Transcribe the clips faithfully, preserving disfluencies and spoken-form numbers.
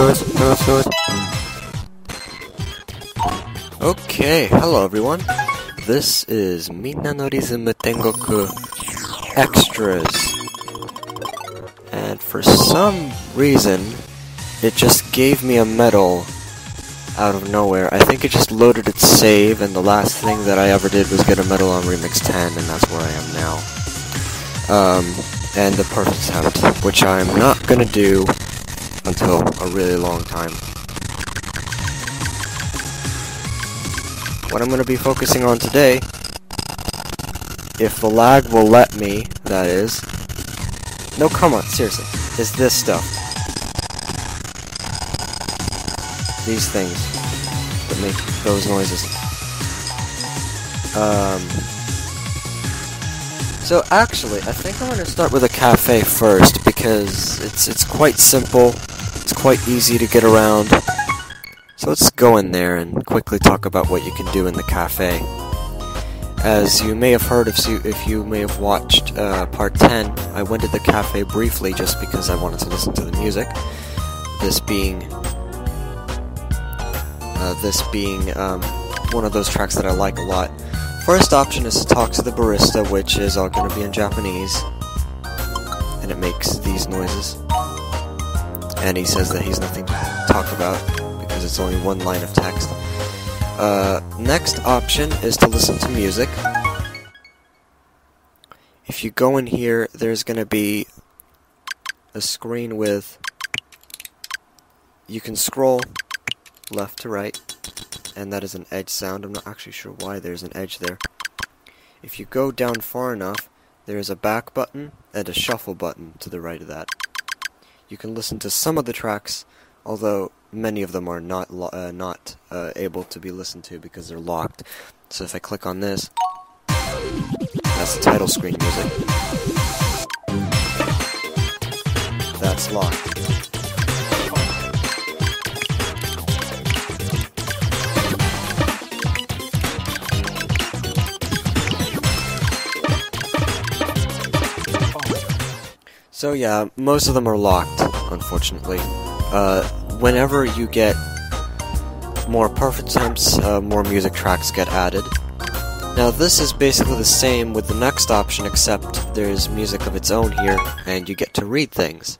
Okay, hello everyone. This is Minna no Rhythm Tengoku Extras. And for some reason, it just gave me a medal out of nowhere. I think it just loaded its save, and the last thing that I ever did was get a medal on Remix ten, and that's where I am now. Um, and the perfect attempt, which I'm not gonna do until a really long time. What I'm going to be focusing on today, if the lag will let me, that is, no, come on, seriously, is this stuff. These things that make those noises. Um, so actually, I think I'm going to start with a cafe first, because it's, it's quite simple, it's quite easy to get around. So let's go in there and quickly talk about what you can do in the cafe. As you may have heard, if you, if you may have watched uh, part ten, I went to the cafe briefly just because I wanted to listen to the music. This being, uh, this being um, one of those tracks that I like a lot. First option is to talk to the barista, which is all going to be in Japanese, and it makes these noises. And he says that he's nothing to talk about, because it's only one line of text. Uh, next option is to listen to music. If you go in here, there's going to be a screen with... You can scroll left to right, and that is an edge sound. I'm not actually sure why there's an edge there. If you go down far enough, there is a back button and a shuffle button to the right of that. You can listen to some of the tracks, although many of them are not lo uh, not uh, able to be listened to because they're locked. So if I click on this, that's the title screen music. That's locked. So yeah, most of them are locked, unfortunately. Uh, whenever you get more perfect attempts, uh, more music tracks get added. Now this is basically the same with the next option, except there's music of its own here, and you get to read things.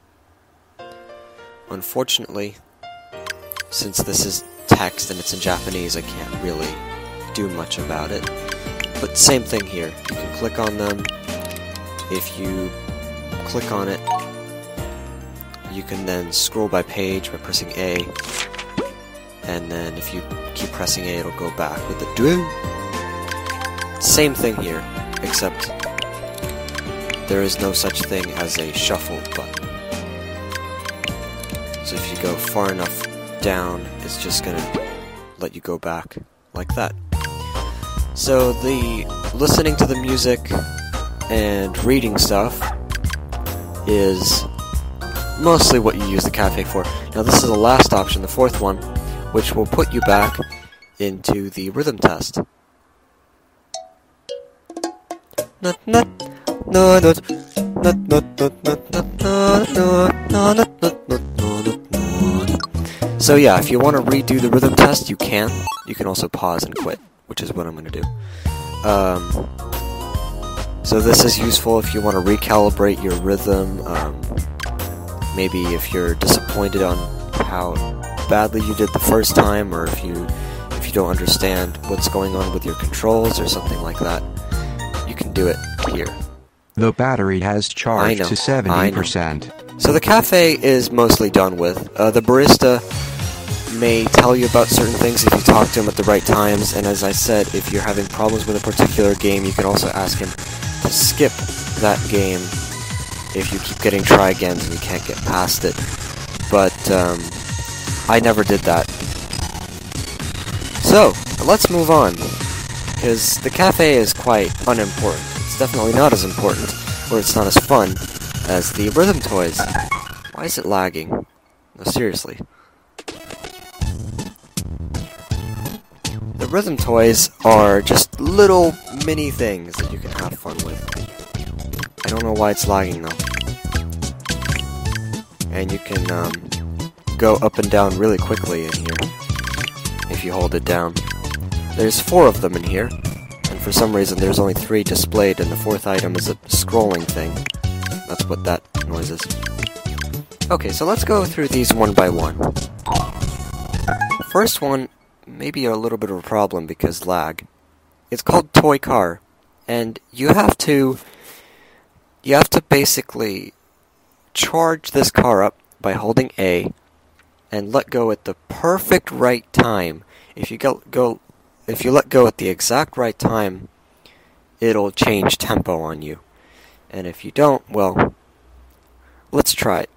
Unfortunately, since this is text and it's in Japanese, I can't really do much about it. But same thing here. You can click on them. If you click on it, you can then scroll by page by pressing A, and then if you keep pressing A, it'll go back with the do. Same thing here, except there is no such thing as a shuffle button. So if you go far enough down, it's just gonna let you go back like that. So the listening to the music and reading stuff is mostly what you use the cafe for. Now this is the last option, the fourth one, which will put you back into the rhythm test. So yeah, if you want to redo the rhythm test, you can. You can also pause and quit, which is what I'm going to do. Um, so this is useful if you want to recalibrate your rhythm. Um, Maybe if you're disappointed on how badly you did the first time, or if you if you don't understand what's going on with your controls or something like that, you can do it here. The battery has charged to seventy percent. So the cafe is mostly done with. Uh, the barista may tell you about certain things if you talk to him at the right times, and as I said, if you're having problems with a particular game, you can also ask him to skip that game if you keep getting try agains and you can't get past it. But um, I never did that. So, let's move on, because the cafe is quite unimportant. It's definitely not as important, or it's not as fun, as the rhythm toys. Why is it lagging? No, seriously. The rhythm toys are just little mini things that you can have fun with. I don't know why it's lagging though. And you can um, go up and down really quickly in here, if you hold it down. There's four of them in here, and for some reason there's only three displayed, and the fourth item is a scrolling thing. That's what that noise is. Okay, so let's go through these one by one. First one, maybe a little bit of a problem because lag. It's called Toy Car, and you have to, you have to basically charge this car up by holding A, and let go at the perfect right time. If you go, go, if you let go at the exact right time, it'll change tempo on you. And if you don't, well, let's try it.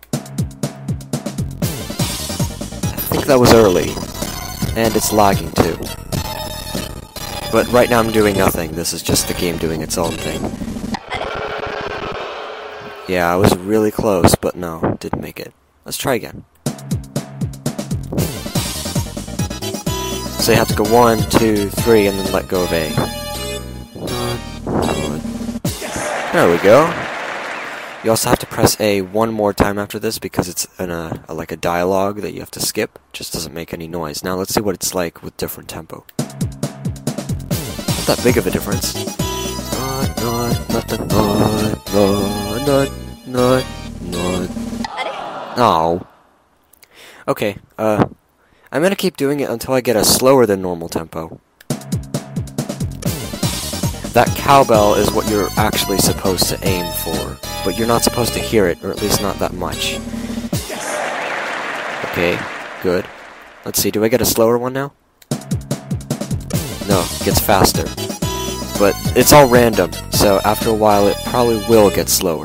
I think that was early, and it's lagging too. But right now I'm doing nothing. This is just the game doing its own thing. Yeah, I was really close, but no, didn't make it. Let's try again. So you have to go one, two, three, and then let go of A. There we go. You also have to press A one more time after this because it's in a, a like a dialogue that you have to skip. Just doesn't make any noise. Now let's see what it's like with different tempo. Not that big of a difference. Not, not, not, not, not, not, not. Oh. Okay, uh, I'm gonna keep doing it until I get a slower than normal tempo. That cowbell is what you're actually supposed to aim for, but you're not supposed to hear it, or at least not that much. Okay, good. Let's see, do I get a slower one now? No, it gets faster. But it's all random, so after a while it probably will get slower.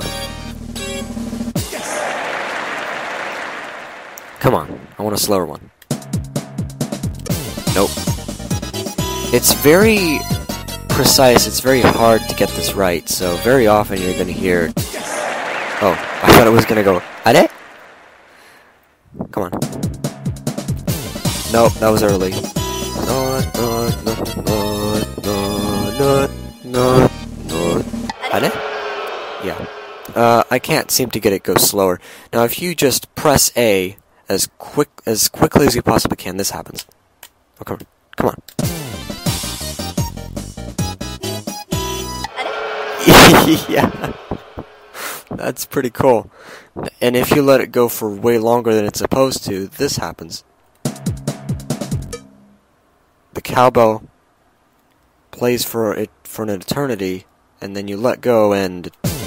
Come on, I want a slower one. Nope. It's very precise, it's very hard to get this right, so very often you're gonna hear... Oh, I thought it was gonna go, Are? Come on. Nope, that was early. No, no, no, no, no, no, no. Are? Yeah. Uh, I can't seem to get it go slower. Now, if you just press A as quick as quickly as you possibly can, this happens. Okay, come on. Yeah, that's pretty cool. And if you let it go for way longer than it's supposed to, this happens. The cowbell plays for it for an eternity, and then you let go and...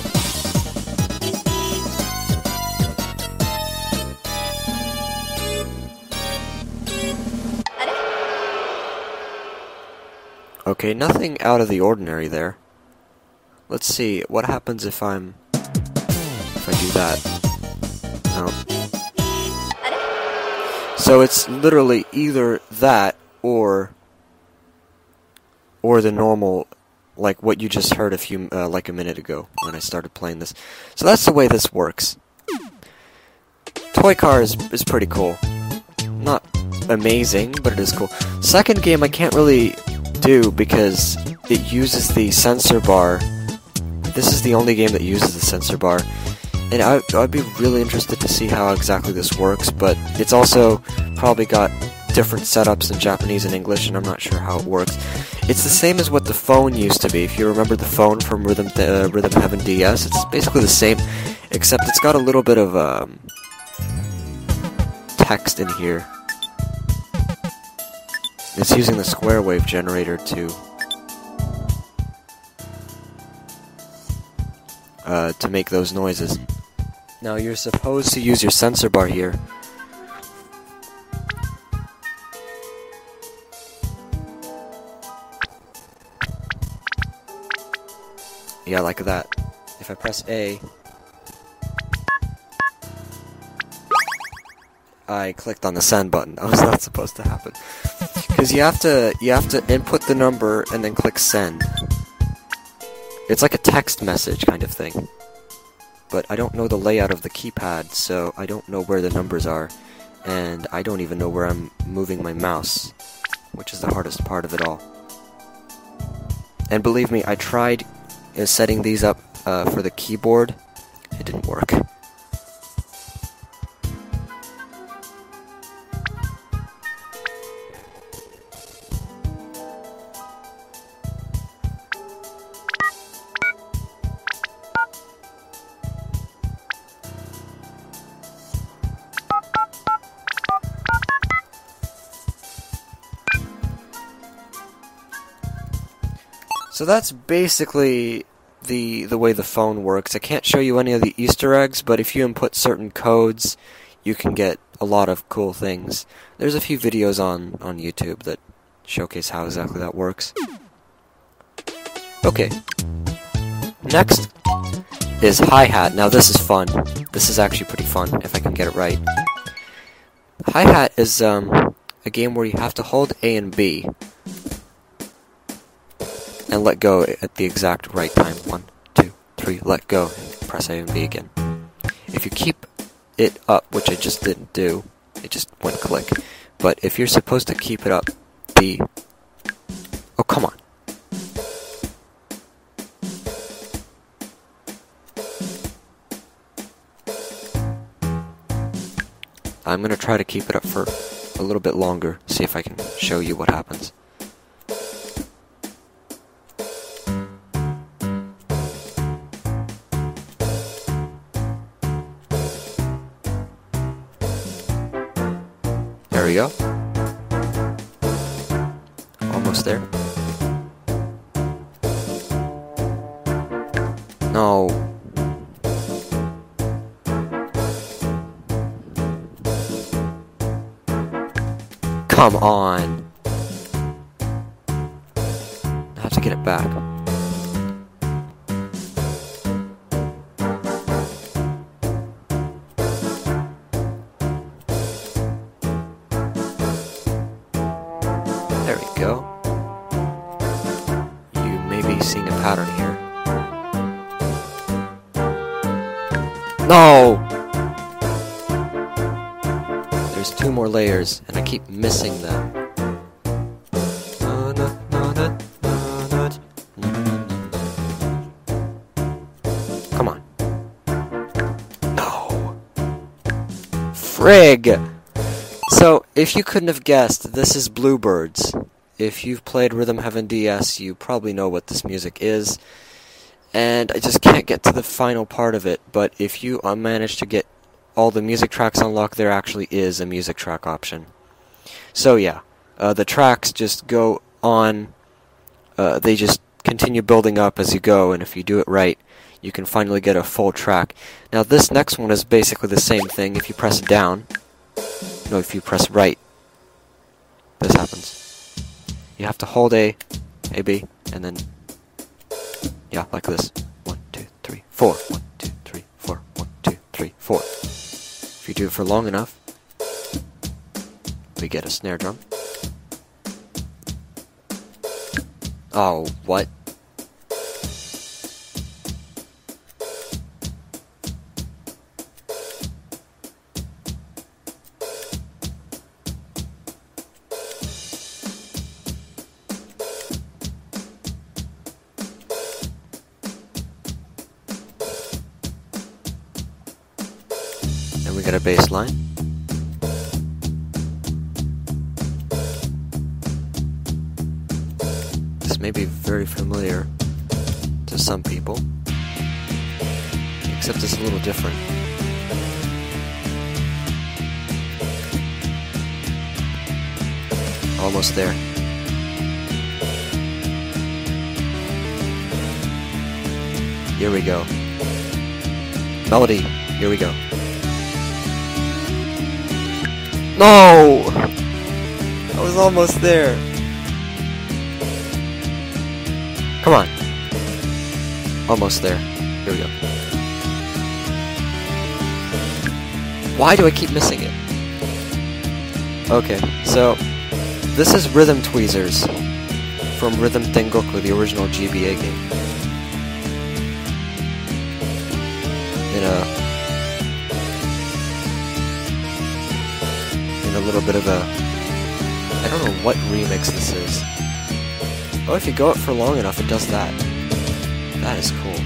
Okay, nothing out of the ordinary there. Let's see, what happens if I'm... if I do that? No. So it's literally either that, or... or the normal, like what you just heard a few, uh, like a minute ago, when I started playing this. So that's the way this works. Toy Car is, is pretty cool. Not amazing, but it is cool. Second game I can't really do because it uses the sensor bar. This is the only game that uses the sensor bar, and I, I'd be really interested to see how exactly this works, but it's also probably got different setups in Japanese and English, and I'm not sure how it works. It's the same as what the phone used to be. If you remember the phone from Rhythm uh, Rhythm Heaven D S, it's basically the same, except it's got a little bit of um, text in here. It's using the square wave generator to uh, to make those noises. Now you're supposed to use your sensor bar here. Yeah, like that. If I press A, I clicked on the send button. That was not supposed to happen. Because you have to you have to input the number and then click send. It's like a text message kind of thing. But I don't know the layout of the keypad, so I don't know where the numbers are. And I don't even know where I'm moving my mouse, which is the hardest part of it all. And believe me, I tried uh, setting these up uh, for the keyboard. It didn't work. So that's basically the the way the phone works. I can't show you any of the Easter eggs, but if you input certain codes, you can get a lot of cool things. There's a few videos on, on YouTube that showcase how exactly that works. Okay. Next is hi-hat. Now this is fun. This is actually pretty fun, if I can get it right. Hi-hat is um, a game where you have to hold A and B and let go at the exact right time. One, two, three, let go, and press A and B again. If you keep it up, which I just didn't do, it just went click. But if you're supposed to keep it up, the... Oh, come on. I'm going to try to keep it up for a little bit longer, see if I can show you what happens. There we go. Almost there. No. Come on. I have to get it back. There we go. You may be seeing a pattern here. No! There's two more layers, and I keep missing them. Come on. No! Frig! So, if you couldn't have guessed, this is Bluebirds. If you've played Rhythm Heaven D S, you probably know what this music is. And I just can't get to the final part of it, but if you uh, manage to get all the music tracks unlocked, there actually is a music track option. So yeah, uh, the tracks just go on, uh, they just continue building up as you go, and if you do it right, you can finally get a full track. Now this next one is basically the same thing. If you press down, no, if you press right, this happens. You have to hold A, A, B, and then, yeah, like this. One, two, three, four. One, two, three, four. One, two, three, four. If you do it for long enough, we get a snare drum. Oh, what? And we get a bass line. This may be very familiar to some people, except it's a little different. Almost there. Here we go. Melody. Here we go. No! I was almost there. Come on. Almost there. Here we go. Why do I keep missing it? Okay, so this is Rhythm Tweezers from Rhythm Tengoku, the original G B A game. In a in a little bit of a, I don't know what remix this is. Oh, if you go it for long enough, it does that. That is cool.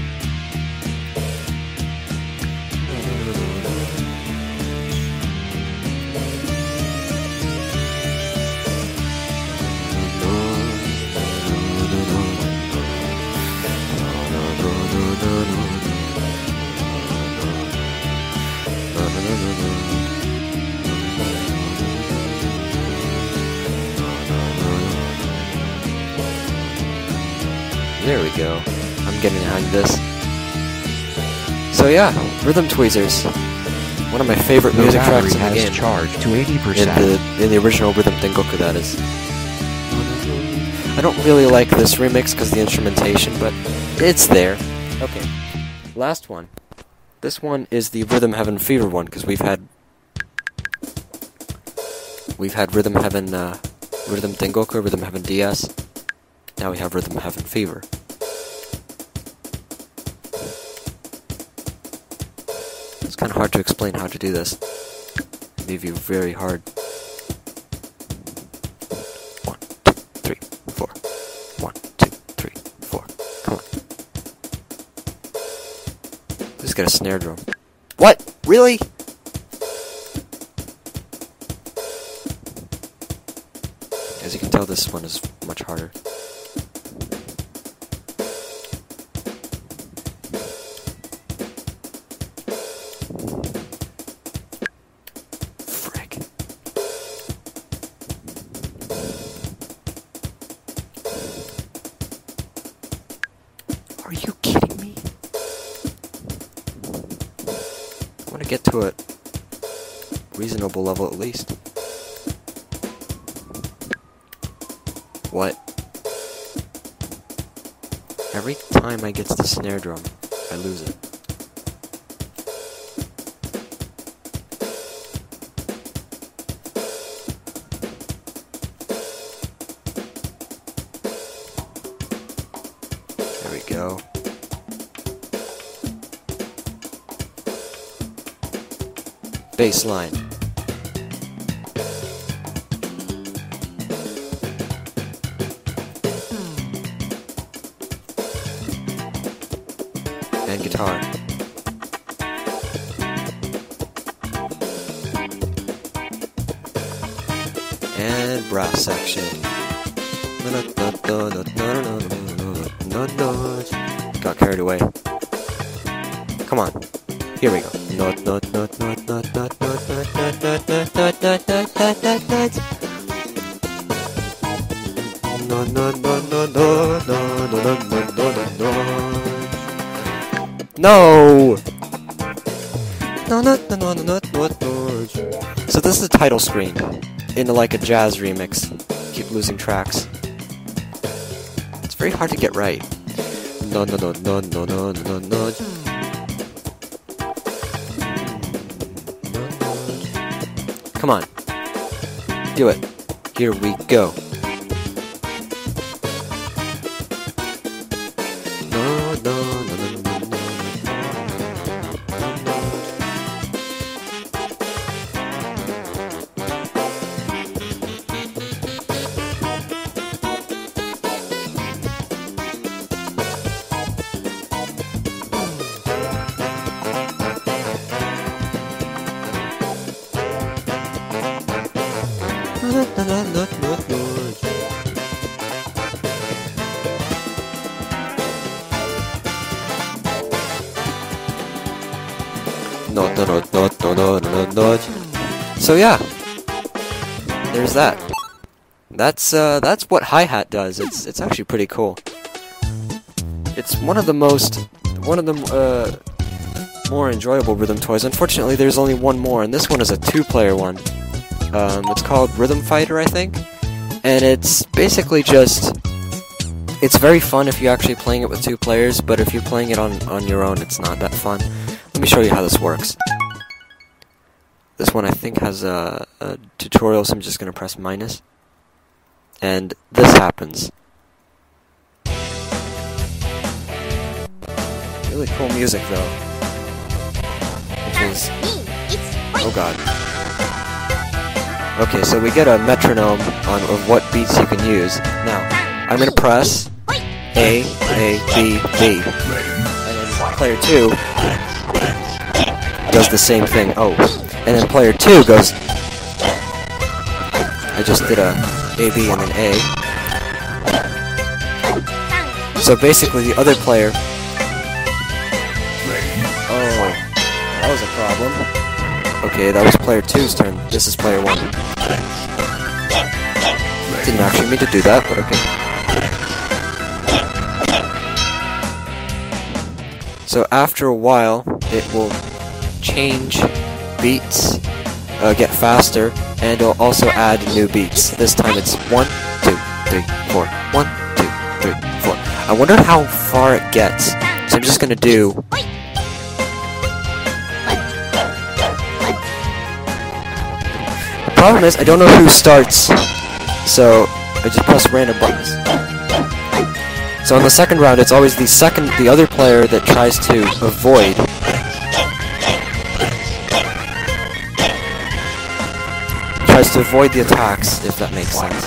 There we go. I'm getting behind this. So yeah, Rhythm Tweezers. One of my favorite The music tracks battery in the has game. charged to eighty In percent. the, in the original Rhythm Tengoku, that is. I don't really like this remix because of the instrumentation, but it's there. Okay, last one. This one is the Rhythm Heaven Fever one, because we've had... We've had Rhythm Heaven, uh, Rhythm Tengoku, Rhythm Heaven D S. Now we have Rhythm Heaven Fever. It's kind of hard to explain how to do this. Maybe very hard. One, two, three, four. One, two, three, four. Come on. Let's get a snare drum. What? Really? As you can tell, this one is much harder. Frick. Are you kidding me? I want to get to a reasonable level at least. What? Every time I get to the snare drum, I lose it. There we go. Bass line. And guitar. And brass section. Got carried away. Come on. Here we go. No! No, no, no, no, no, no, no. So this is the title screen in like a jazz remix. Keep losing tracks. It's very hard to get right. No, no, no, no, no, no, no, no. Come on. Do it. Here we go. No, no, no, no, no, no. No, no, no, no, no, no, no, no. So yeah, there's that. That's uh, that's what hi-hat does. It's it's actually pretty cool. It's one of the most, one of the uh, more enjoyable rhythm toys. Unfortunately, there's only one more, and this one is a two-player one. Um, it's called Rhythm Fighter, I think, and it's basically just. It's very fun if you're actually playing it with two players, but if you're playing it on on your own, it's not that fun. Let me show you how this works. This one I think has a, a tutorial, so I'm just going to press minus. And this happens. Really cool music though. Which is... Oh god. Okay, so we get a metronome on of what beats you can use. Now, I'm going to press A, A, B, B. And then player two does the same thing. Oh, and then player two goes. I just did a A, B, and then A. So basically, the other player. Oh, that was a problem. Okay, that was player two's turn. This is player one. Didn't actually mean to do that, but okay. So after a while, it will change beats, uh, get faster, and it'll also add new beats. This time it's one, two, three, four. One, two, three, four. I wonder how far it gets. So I'm just gonna do. The problem is I don't know who starts, so I just press random buttons. So in the second round, it's always the second, the other player that tries to avoid. Tries to avoid the attacks, if that makes sense.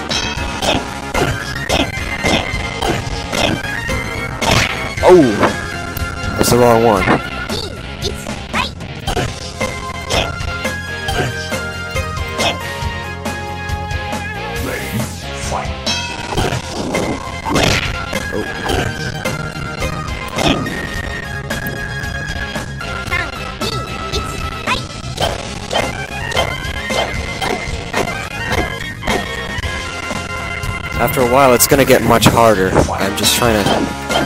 Oh! That's the wrong one. After a while, it's gonna get much harder. I'm just trying to,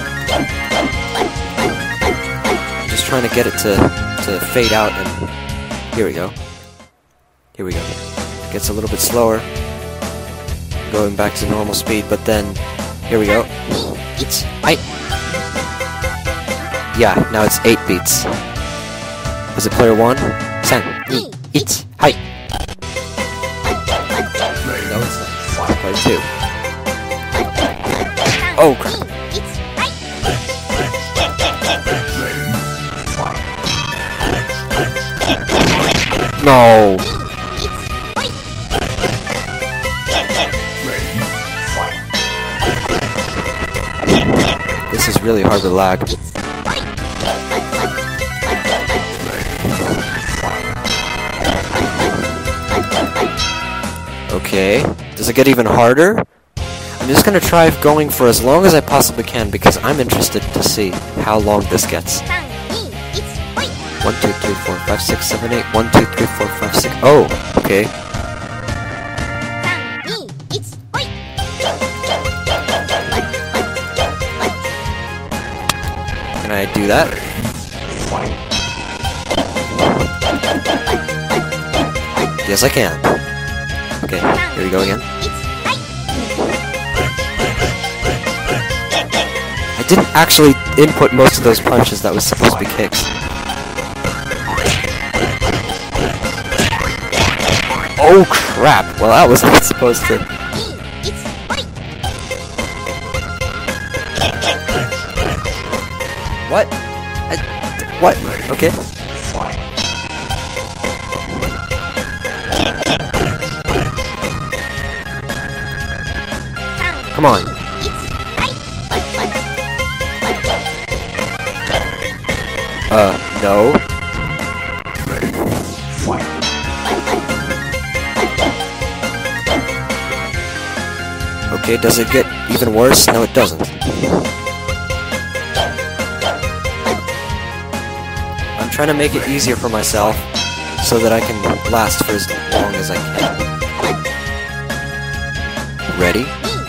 just trying to get it to to fade out, and here we go. Here we go. It gets a little bit slower, going back to normal speed. But then, here we go. It's eight. Yeah, now it's eight beats. Is it player one? Sen. It's height. No, it's not. It's player two. Oh crap. No. This is really hard to lag. Okay. Does it get even harder? I'm just gonna try going for as long as I possibly can because I'm interested to see how long this gets. One, two, three, four, five, six, seven, eight. One, two, three, four, five, six. Oh, okay. Can I do that? Yes, I can. Okay, here we go again. I didn't actually input most of those punches that was supposed to be kicks. Oh crap! Well, that was not supposed to. What? I, what? Okay. Come on. Uh, no. Okay, does it get even worse? No, it doesn't. I'm trying to make it easier for myself so that I can last for as long as I can. Ready?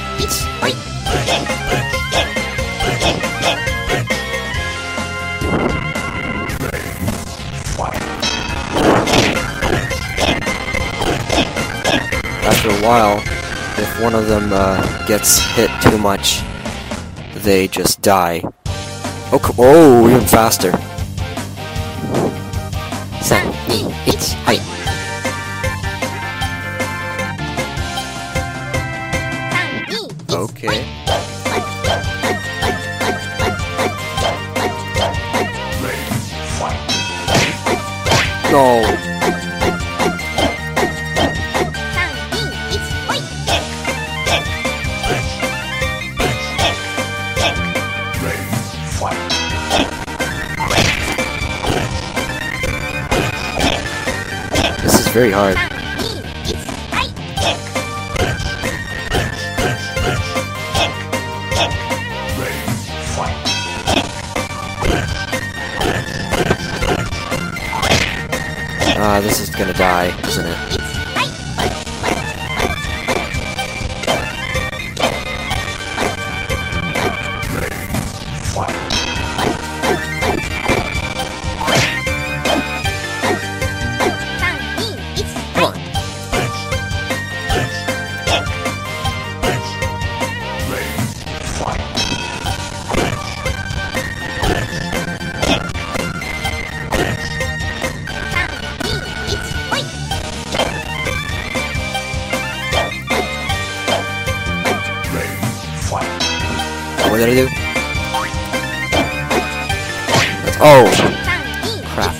After a while, if one of them uh, gets hit too much, they just die. Oh, oh, even faster. Sen, ni, it's height. Okay. No. This is very hard. Ah, uh, this is gonna die, isn't it? what did I do? That's, oh! Crap.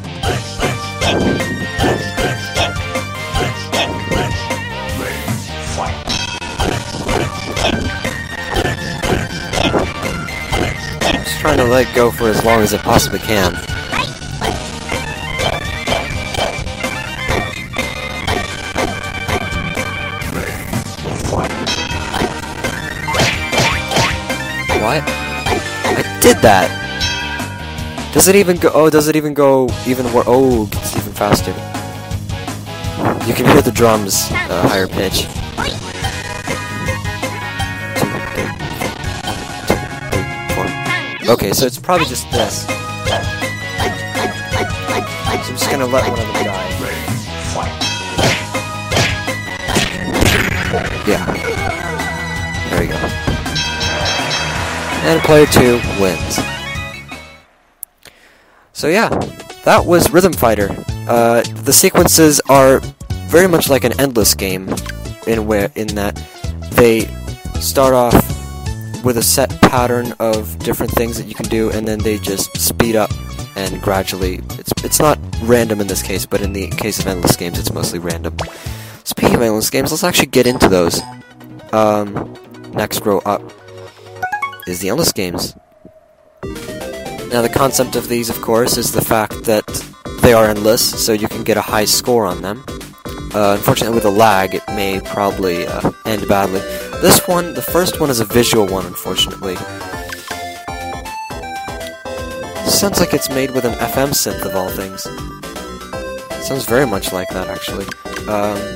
I'm just trying to let go for as long as I possibly can. What? I did that! Does it even go- oh, does it even go even more- oh, it's even faster. You can hear the drums, uh, higher pitch. Okay, so it's probably just this. So I'm just gonna let one of them die. Yeah. There we go. And player two wins. So yeah, that was Rhythm Fighter. Uh, the sequences are very much like an endless game, in where in that they start off with a set pattern of different things that you can do, and then they just speed up and gradually. It's it's not random in this case, but in the case of endless games, it's mostly random. Speaking of endless games, let's actually get into those. Um, next row up is the endless games. Now the concept of these, of course, is the fact that they are endless, so you can get a high score on them. Uh, unfortunately, with a lag, it may probably uh, end badly. This one, the first one, is a visual one, unfortunately. Sounds like it's made with an F M synth, of all things. Sounds very much like that, actually. Um...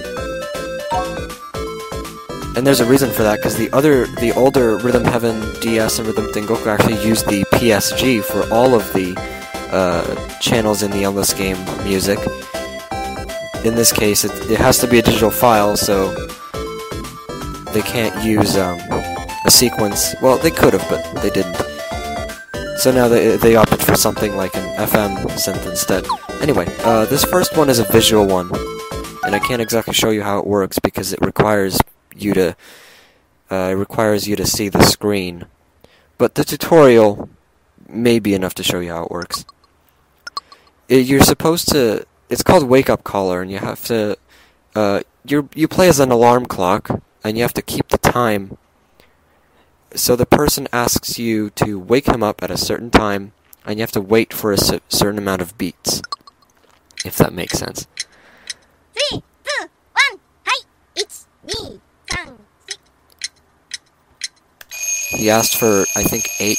And there's a reason for that, because the other, the older Rhythm Heaven D S and Rhythm Tengoku actually used the P S G for all of the uh, channels in the Endless Game music. In this case, it, it has to be a digital file, so they can't use um, a sequence. Well, they could have, but they didn't. So now they, they opted for something like an F M synth instead. Anyway, uh, this first one is a visual one, and I can't exactly show you how it works because it requires you to uh, it requires you to see the screen, but the tutorial may be enough to show you how it works. It, you're supposed to. It's called Wake Up Caller, and you have to. Uh, you you play as an alarm clock, and you have to keep the time. So the person asks you to wake him up at a certain time, and you have to wait for a c- certain amount of beats, if that makes sense. Three, two, one, hi, it's me. He asked for, I think, eight.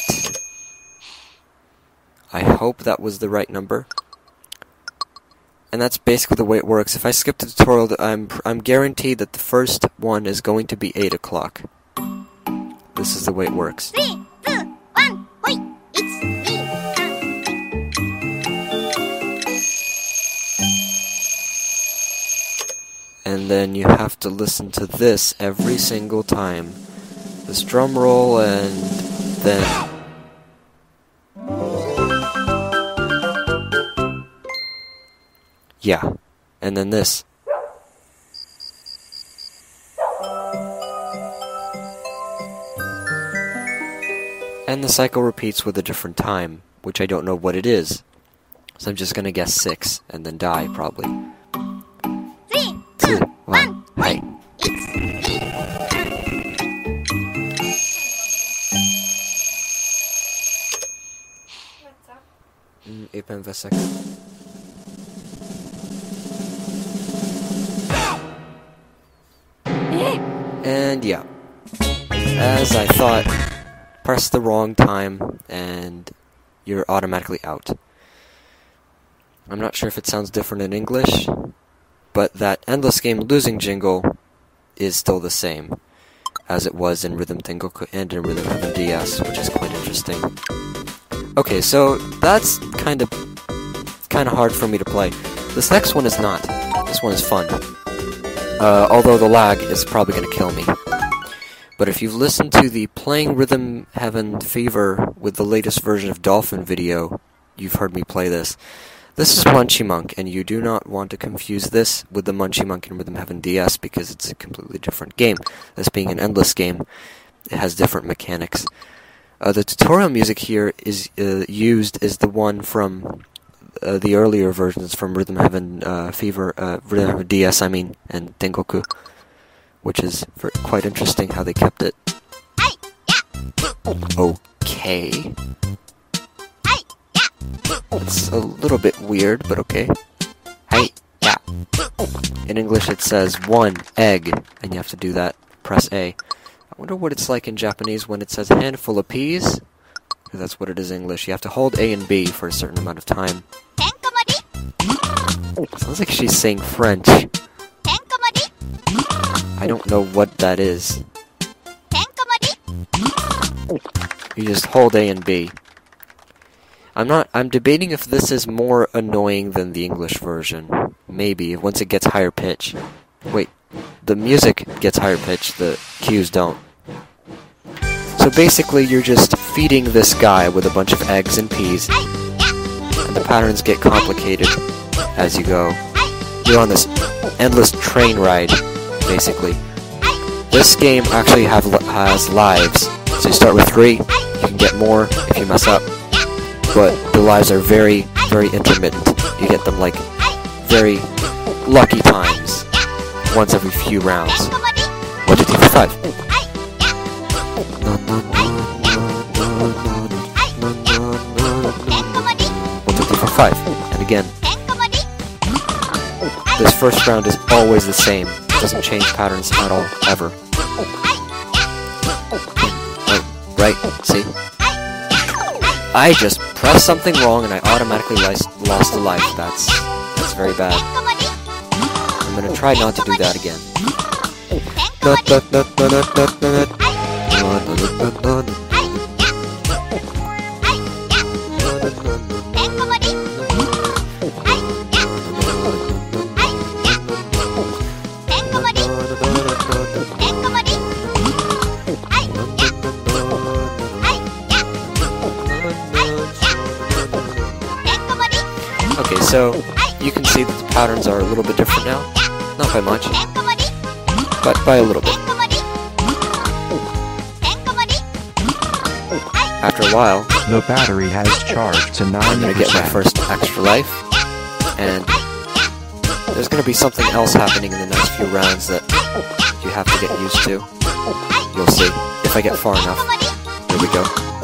I hope that was the right number. And that's basically the way it works. If I skip the tutorial, I'm I'm guaranteed that the first one is going to be eight o'clock. This is the way it works. Three, two, one, hoi, it's me. And then you have to listen to this every single time. This drum roll, and then yeah, and then this. And the cycle repeats with a different time, which I don't know what it is. So I'm just gonna guess six, and then die, probably. Three, two, one, hi. It's me. Mm, Apen Vesek. And yeah, as I thought, press the wrong time and you're automatically out. I'm not sure if it sounds different in English, but that Endless Game losing jingle is still the same as it was in Rhythm Tengoku and in Rhythm Heaven D S, which is quite interesting. Okay, so that's kind of kind of hard for me to play. This next one is not. This one is fun. Uh, although the lag is probably going to kill me. But if you've listened to the Playing Rhythm Heaven Fever with the latest version of Dolphin video, you've heard me play this. This is Munchie Monk, and you do not want to confuse this with the Munchie Monk in Rhythm Heaven D S because it's a completely different game. This being an endless game, it has different mechanics. Uh, the tutorial music here is uh, used is the one from uh, the earlier versions from Rhythm Heaven uh, Fever, uh, Rhythm Heaven D S, I mean, and Tengoku, which is for quite interesting how they kept it. Okay. It's a little bit weird, but okay. Hi, yeah. In English it says one egg, and you have to do that. Press A. I wonder what it's like in Japanese when it says a handful of peas. Because that's what it is in English. You have to hold A and B for a certain amount of time. Sounds like she's saying French. I don't know what that is. You just hold A and B. I'm not, I'm debating if this is more annoying than the English version. Maybe, once it gets higher pitch. Wait, the music gets higher pitch, the cues don't. So basically, you're just feeding this guy with a bunch of eggs and peas, and the patterns get complicated as you go. You're on this endless train ride, basically. This game actually have, has lives, so you start with three, you can get more if you mess up, but the lives are very, very intermittent. You get them like very lucky times, once every few rounds. One, two, three, four, five. One, two, three, four, five. And again. This first round is always the same. It doesn't change patterns at all, ever. Oh, right, see? I just pressed something wrong and I automatically lost a life. That's, that's very bad. I'm gonna try not to do that again. Okay, so you can see that the patterns are a little bit different now. Not by much, but by a little bit. After a while, the battery has charged to nine percent. I'm going to get my first extra life, and there's going to be something else happening in the next few rounds that you have to get used to. You'll see, if I get far enough. Here we go.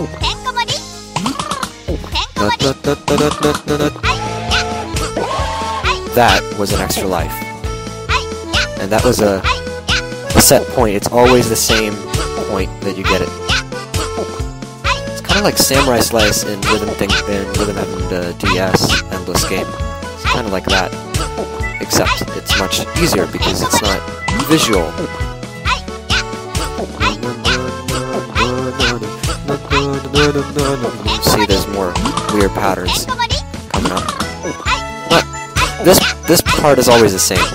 That was an extra life. And that was a, a set point. It's always the same point that you get it. It's kind of like Samurai Slice in Rhythm Thing in Rhythm Heaven uh, D S Endless Game. It's kind of like that, except it's much easier because it's not visual. You see, there's more weird patterns coming up. But this this part is always the same.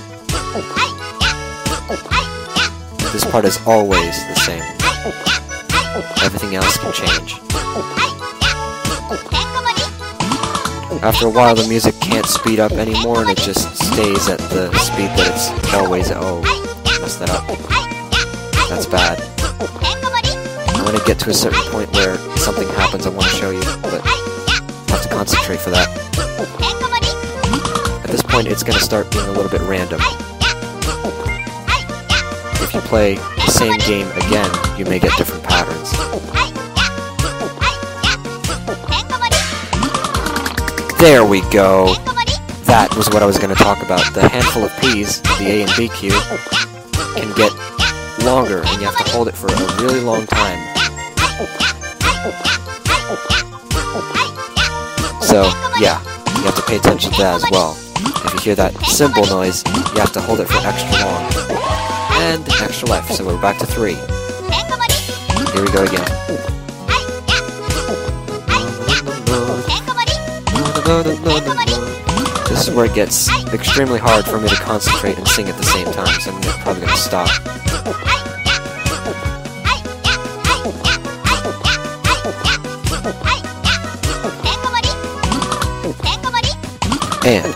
This part is always the same. Everything else can change. After a while, the music can't speed up anymore, and it just stays at the speed that it's always at. Oh, messed that up. That's bad. I'm going to get to a certain point where something happens I want to show you, but I have to concentrate for that. At this point, it's going to start being a little bit random. If you play the same game again, you may get different patterns. There we go! That was what I was going to talk about. The handful of peas, the A and B cue, can get longer, and you have to hold it for a really long time. So, yeah, you have to pay attention to that as well. If you hear that cymbal noise, you have to hold it for extra long. And extra life, so we're back to three. Here we go again. This is where it gets extremely hard for me to concentrate and sing at the same time, so I'm probably going to stop. And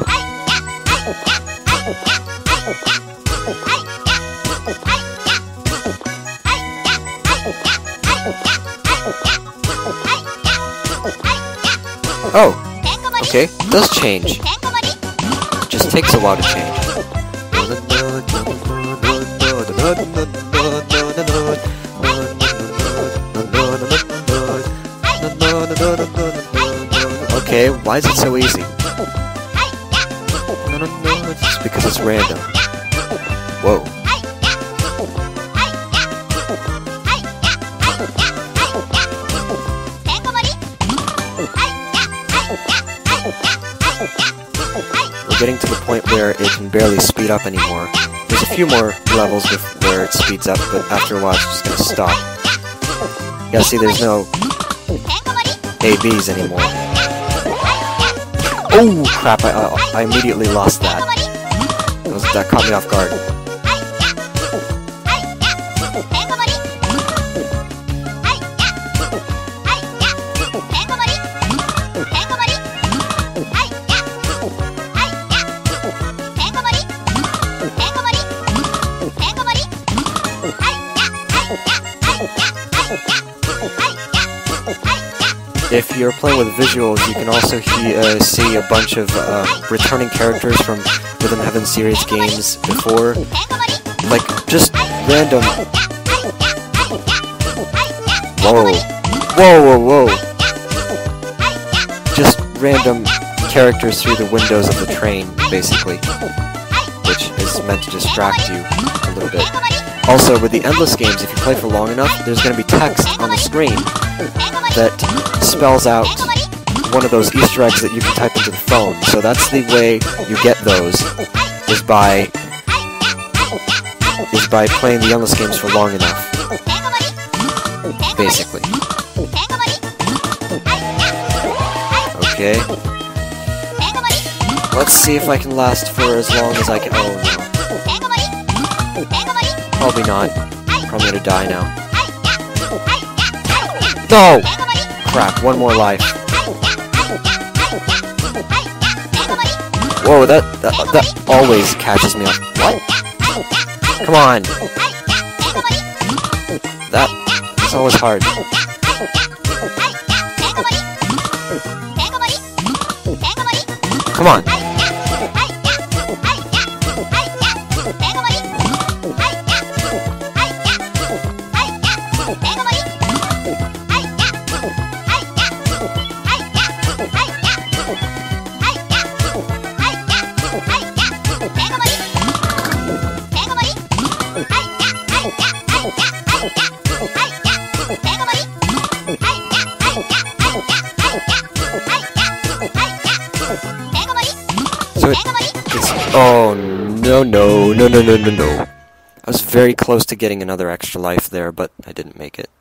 Oh, okay, it does change. Just takes a while to change. Okay, why is it so easy? It's because it's random. Whoa. We're getting to the point where it can barely speed up anymore. There's a few more levels where it speeds up, but after a while it's just gonna stop. Yeah, see, there's no A Bs anymore. Oh crap! I uh, I immediately lost that. That, was, that caught me off guard. If you're playing with visuals, you can also he, uh, see a bunch of uh, returning characters from Rhythm Heaven series games before. Like, just random... Whoa. Whoa, whoa, whoa. Just random characters through the windows of the train, basically. Which is meant to distract you a little bit. Also, with the Endless games, if you play for long enough, there's going to be text on the screen that spells out one of those Easter eggs that you can type into the phone. So that's the way you get those, is by is by playing the Endless games for long enough. Basically. Okay. Let's see if I can last for as long as I can. Oh no. Probably not. Probably gonna die now. No! Crap, one more life. Whoa, that, that, that always catches me off. What? Come on! That is always hard. Come on! So it, it's, oh no no no no no no no! I was very close to getting another extra life there, but I didn't make it.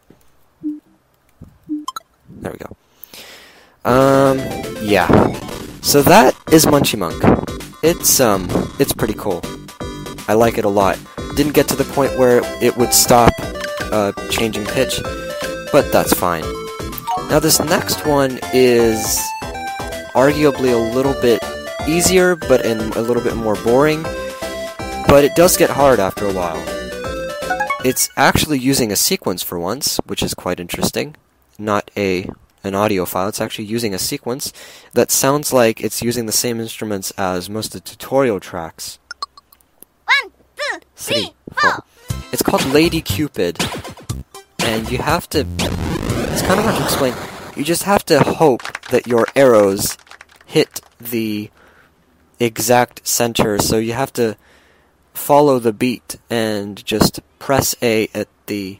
There we go. Um, yeah. So that is Munchie Monk. It's um, it's pretty cool. I like it a lot. Didn't get to the point where it would stop uh, changing pitch, but that's fine. Now this next one is arguably a little bit easier, but and a little bit more boring, but it does get hard after a while. It's actually using a sequence for once, which is quite interesting. Not a an audio file, it's actually using a sequence that sounds like it's using the same instruments as most of the tutorial tracks. One, two, three, four. It's called Lady Cupid, and you have to... It's kind of hard to explain. You just have to hope that your arrows hit the exact center, so you have to follow the beat and just press A at the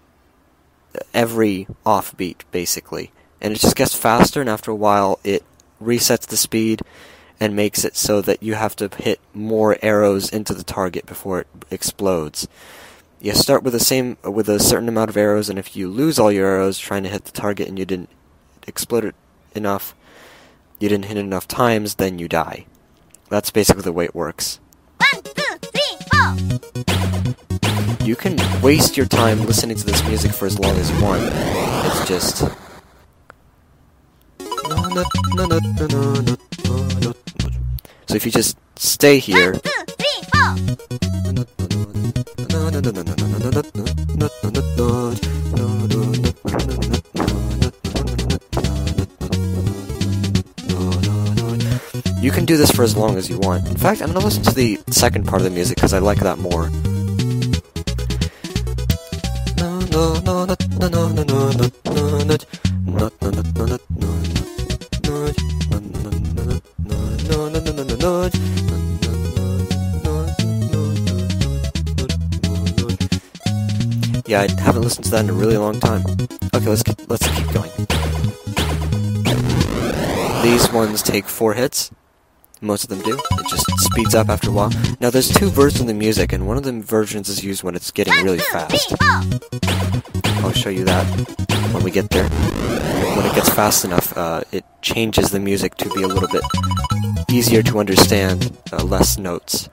every offbeat, basically. And it just gets faster, and after a while it resets the speed and makes it so that you have to hit more arrows into the target before it explodes. You start with the same with a certain amount of arrows, and if you lose all your arrows trying to hit the target and you didn't explode it enough, you didn't hit it enough times, then you die. That's basically the way it works. One, two, three, four. You can waste your time listening to this music for as long as you want. It's just... So if you just stay here... One, two, three, four. do this for as long as you want. In fact, I'm going to listen to the second part of the music because I like that more. Yeah, I haven't listened to that in a really long time. Okay, let's keep, let's keep going. These ones take four hits. Most of them do. It just speeds up after a while. Now, there's two versions of the music, and one of the versions is used when it's getting really fast. I'll show you that when we get there. When it, when it gets fast enough, uh, it changes the music to be a little bit easier to understand, uh, less notes.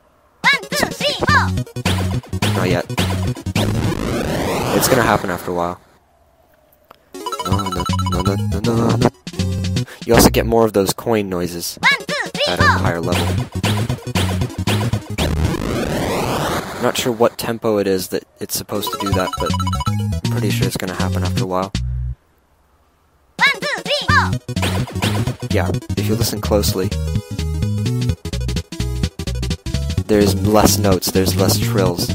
Not yet. It's gonna happen after a while. No, no, no, no, no, no, no. You also get more of those coin noises at a higher level. I'm not sure what tempo it is that it's supposed to do that, but I'm pretty sure it's gonna happen after a while. Yeah, if you listen closely, there's less notes, there's less trills.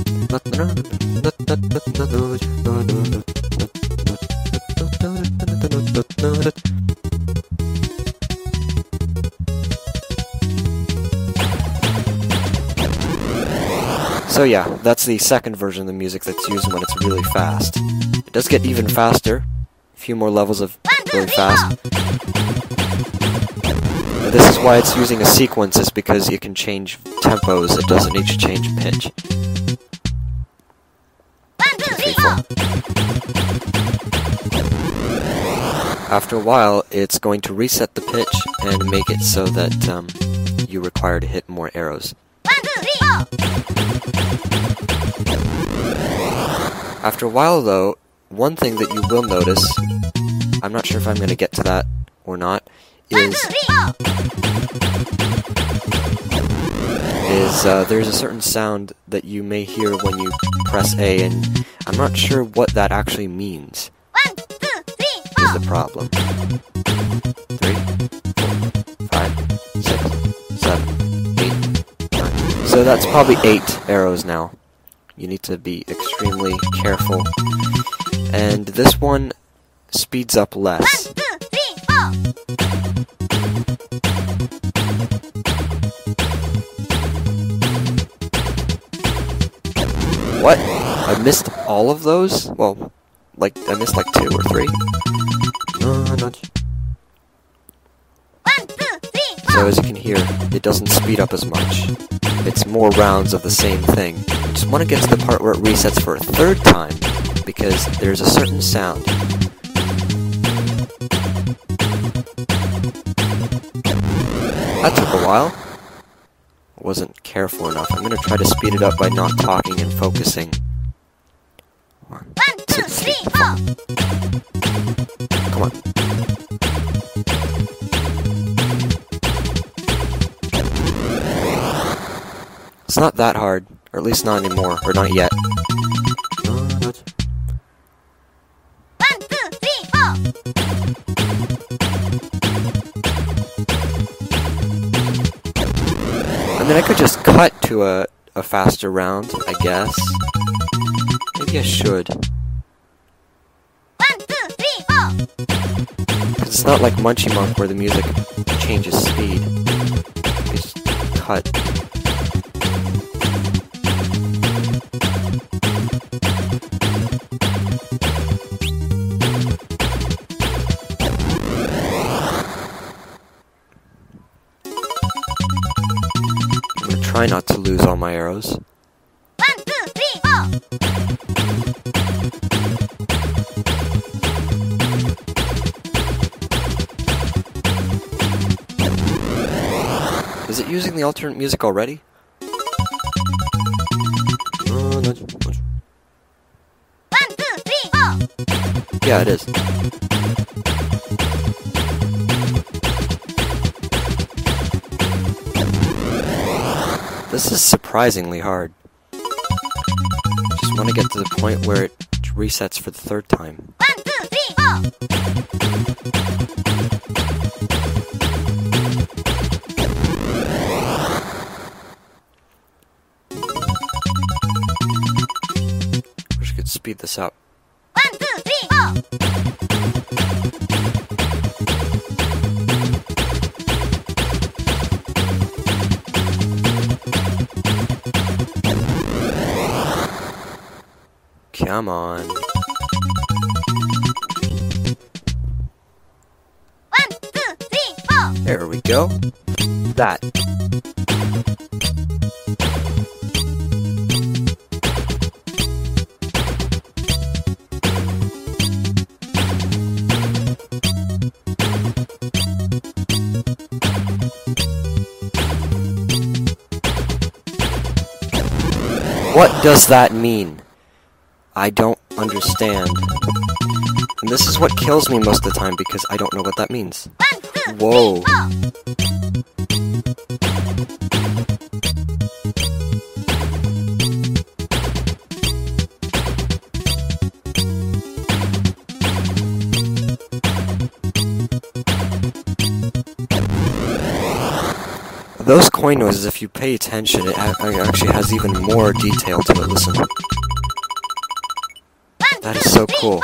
So yeah, that's the second version of the music that's used when it's really fast. It does get even faster. A few more levels of really fast. And this is why it's using a sequence, is because you can change tempos. It doesn't need to change pitch. Three, four. After a while, it's going to reset the pitch and make it so that um, you require to hit more arrows. After a while, though, one thing that you will notice, I'm not sure if I'm going to get to that or not, is, is uh, there's a certain sound that you may hear when you press A, and I'm not sure what that actually means. Is the problem. Three, four, five, six, seven, eight, nine. So that's probably eight arrows now. You need to be extremely careful. And this one speeds up less. What? I missed all of those? Well, like, I missed like two or three. So as you can hear, it doesn't speed up as much. It's more rounds of the same thing. Just want to get to the part where it resets for a third time, because there's a certain sound. That took a while. I wasn't careful enough. I'm going to try to speed it up by not talking and focusing. One, two, three, four. Come on. It's not that hard, or at least not anymore, or not yet. I mean, I could just cut to a, a faster round, I guess. Maybe I should. Because it's not like Munchie Monk where the music changes speed. You just cut. Try not to lose all my arrows. One, two, three, four. Is it using the alternate music already? Uh, no. One, two, three, four. Yeah, it is. This is surprisingly hard. Just want to get to the point where it resets for the third time. One, two, three, four. should speed this up. One, two, three, four. Come on. One, two, three, four. There we go. That. What does that mean? I don't understand. And this is what kills me most of the time because I don't know what that means. One, two, Whoa. Those coin noises, if you pay attention, it actually has even more detail to it. Listen. That is so cool.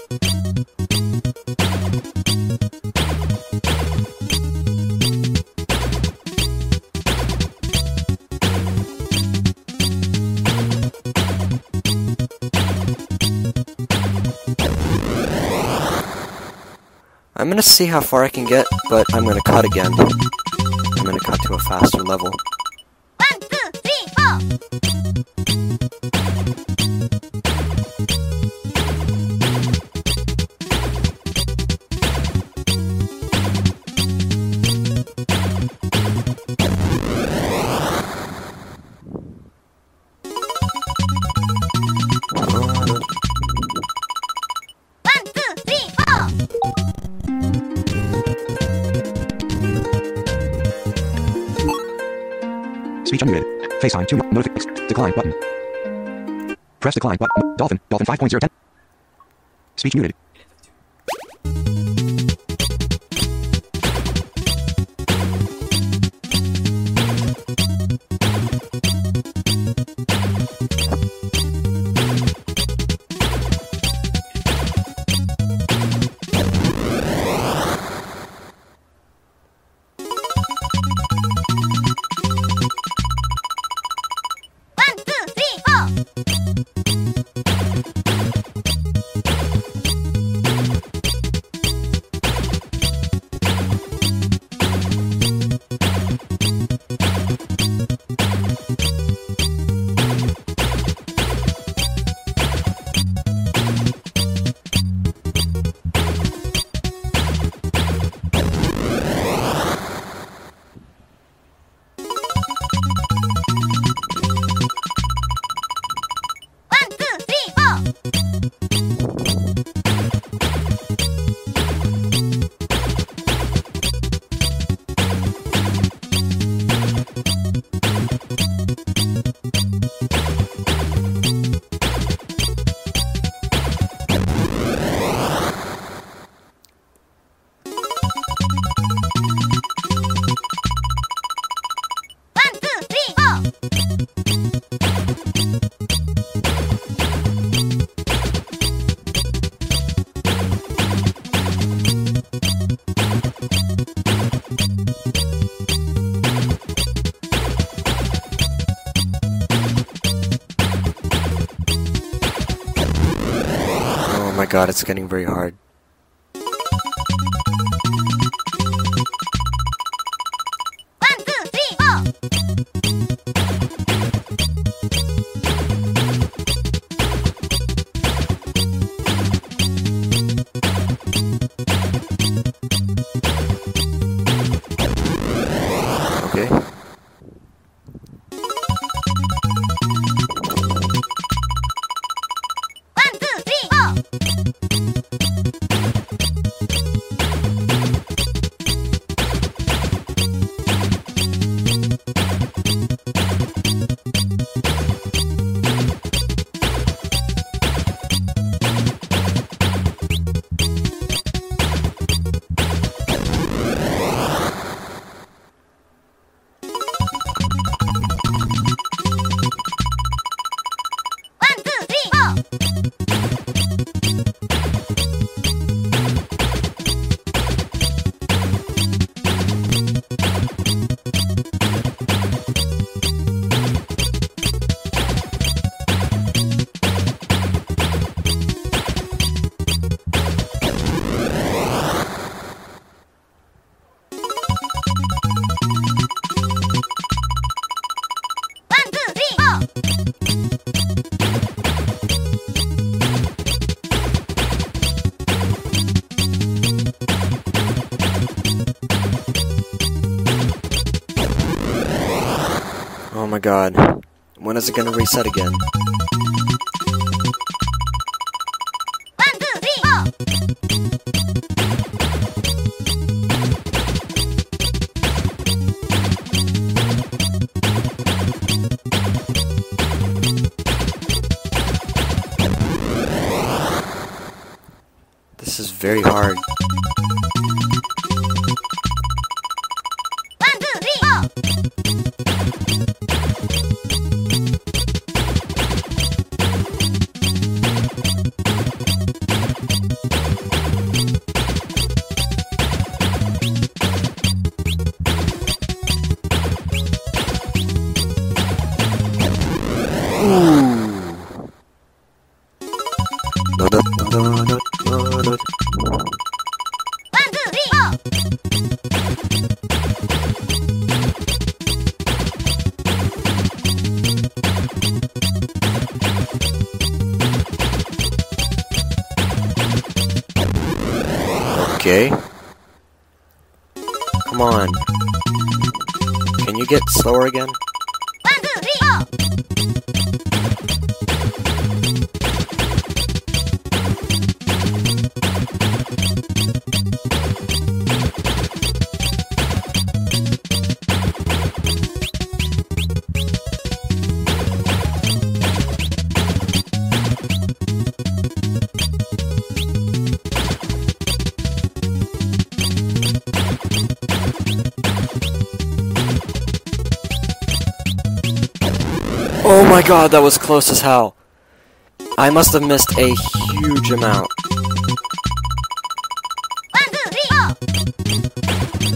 I'm gonna see how far I can get, but I'm gonna cut again. I'm gonna cut to a faster level. One, two, three, four. One, two, three, four. Speech unmuted. FaceTime two. Notifications. Decline button. Press decline button. Dolphin. Dolphin five point zero ten. Speech muted. One, two, three, four. One, two, three, four. One, two, three, four. Oh my god, it's getting very hard. One, two, three, four. Okay. One, two, three, four. One, two, three, four. my god. When is it gonna reset again? One, two, three, four. This is very hard. One, two, three, four. No, no, no, no, no, no. One, two, three, four. Okay. Come on. Can you get slower again? One, two, three, four. Oh my god, that was close as hell. I must have missed a huge amount. One, two, three, four.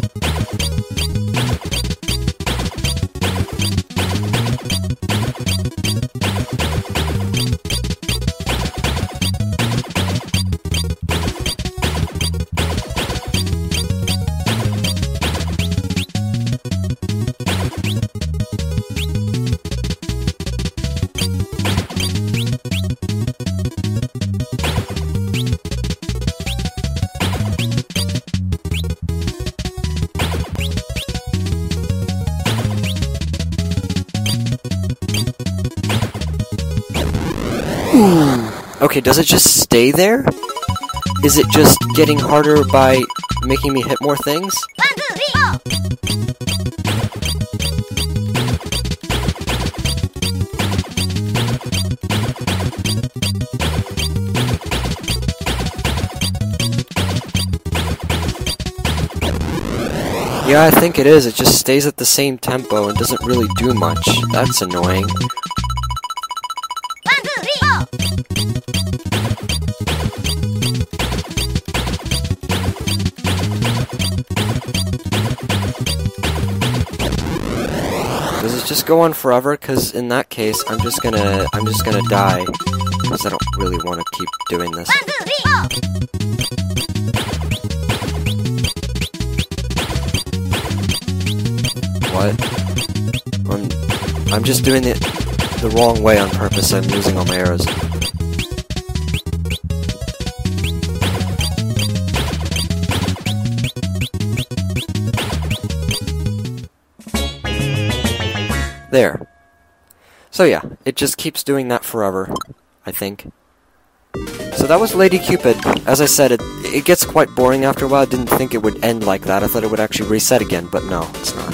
Okay, does it just stay there? Is it just getting harder by making me hit more things? One, two, three, four. Yeah, I think it is. It just stays at the same tempo and doesn't really do much. That's annoying. One, two, three, four. Does it just go on forever? Because in that case, I'm just gonna, I'm just gonna die. Because I don't really want to keep doing this. One, two, three, four. What? I'm, I'm just doing it the wrong way on purpose. I'm losing all my arrows. There. So yeah, it just keeps doing that forever, I think. So that was Lady Cupid. As I said, it, it gets quite boring after a while. I didn't think it would end like that. I thought it would actually reset again, but no, it's not.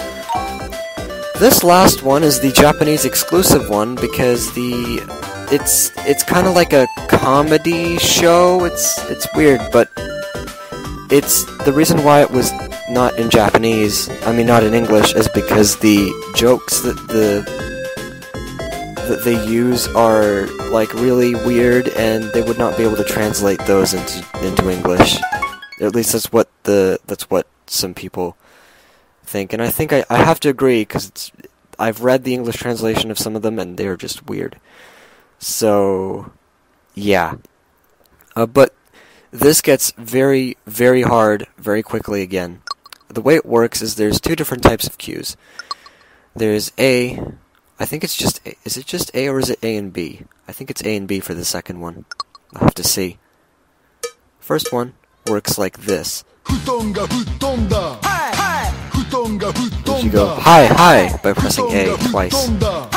This last one is the Japanese exclusive one because the it's it's kind of like a comedy show. It's it's weird, but it's the reason why it was not in Japanese, I mean not in English, is because the jokes that the that they use are like really weird, and they would not be able to translate those into into English. At least that's what the that's what some people think, and I think I, I have to agree because it's I've read the English translation of some of them, and they're just weird. So yeah, uh, but this gets very very hard very quickly again. The way it works is there's two different types of cues. There's A, I think it's just A. Is it just A or is it A and B? I think it's A and B for the second one. I'll have to see. First one works like this. means you go hi, hi by pressing A twice.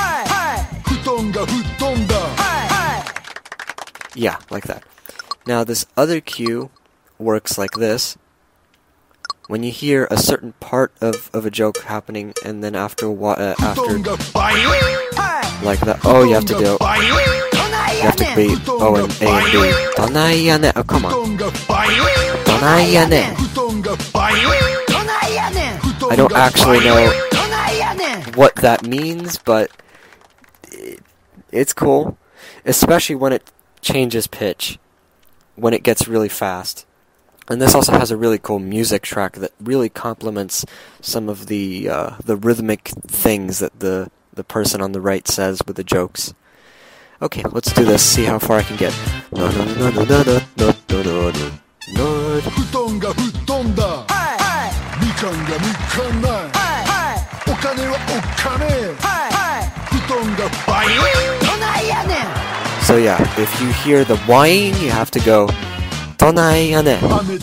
Yeah, like that. Now this other cue works like this. When you hear a certain part of, of a joke happening, and then after a while, uh, after like that, oh, you have to do, you have to be O and A and B. Donai-ya-ne. Oh, come on. Donai-ya-ne. I don't actually know what that means, but it, it's cool, especially when it changes pitch, when it gets really fast. And this also has a really cool music track that really complements some of the uh, the rhythmic things that the the person on the right says with the jokes. Okay, let's do this. See how far I can get. No no no no no no no no no no. So yeah, if you hear the whine, you have to go. Donai-ya-ne.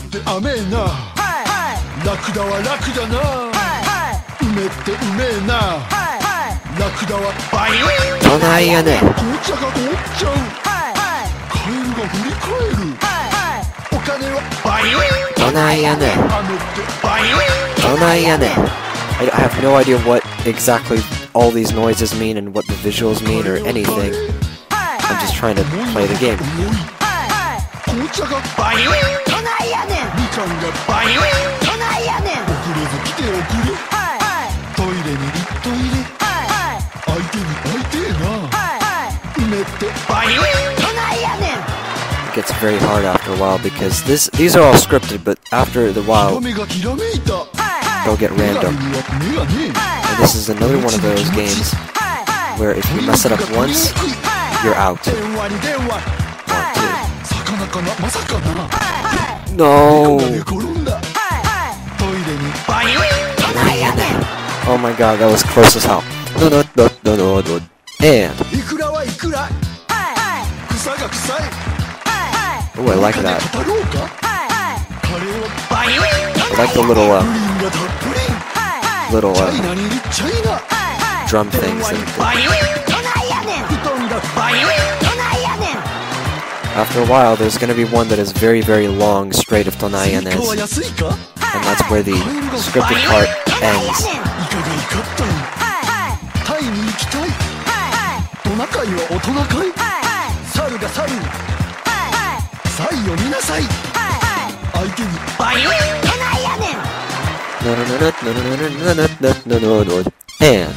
Donai-ya-ne. Donai-ya-ne. Donai-ya-ne. I have no idea what exactly all these noises mean and what the visuals mean or anything. I'm just trying to play the game. It gets very hard after a while because this these are all scripted, but after the while they'll get random. And this is another one of those games where if you mess it up once, you're out. One, two. No! Oh my god, that was close as hell. No, no, no, no, no, no. And. Oh, I like that. I like the little, uh, little, uh, drum things. After a while, there's going to be one that is very, very long, straight of Donai-ya-ne. And that's where the scripted part ends. No, no, no, no, no, no, no, no, no, no, no, no. And.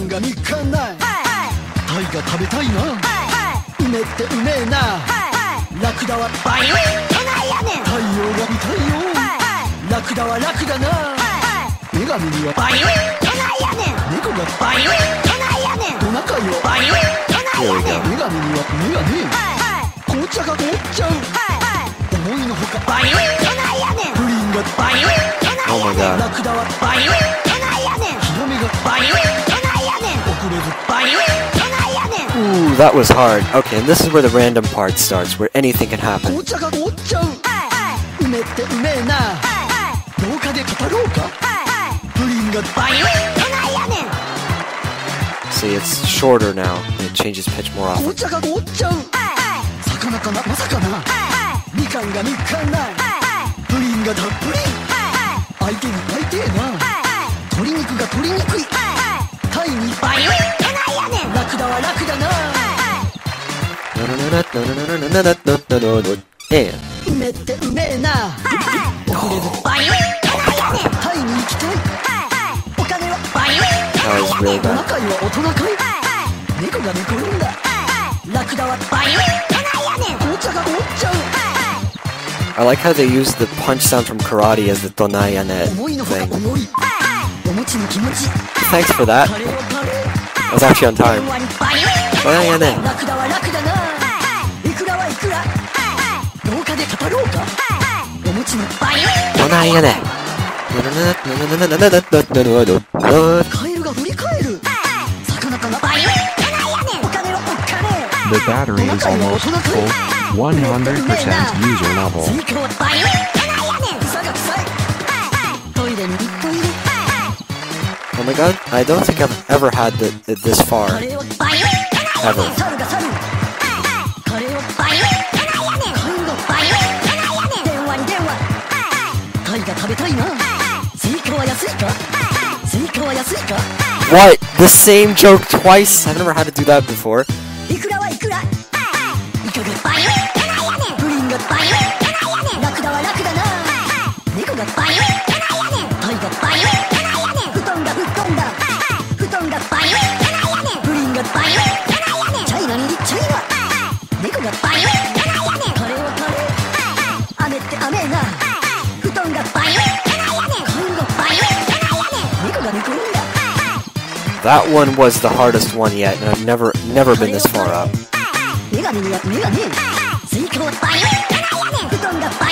Here we go. Oh my god. Ooh, that was hard. Okay, and this is where the random part starts, where anything can happen. See, it's shorter now. It changes pitch more often. That was really bad. I like how they use the punch sound from karate as the Donai-ya-ne thing. Thanks for that. I was actually on time. Donai-ya-ne. Donai-ya-ne. The battery is almost full. one hundred percent user level. And my god, I don't think I've ever had the, it this far. カレーをバイオ Ever. サルがサルカレーをバイオ今度バイオ電話に電話タイが食べたいなスイカは安いかスイカは安いか What? The same joke twice? I've never had to do that before. いくらはいくらイカがバイオプリンがバイオラクダはラクダな猫がバイオタイがバイオ布団が吹っ飛んだ布団がバイオプリンがバイオチャイナにいっちゃいな猫がバイオカレーはカレー雨って雨な布団がバイオカエルがバイオ猫が寝込んだ That one was the hardest one yet, and I've never, never been this far up. メガネにはメガネスイカはバイオ布団がバイ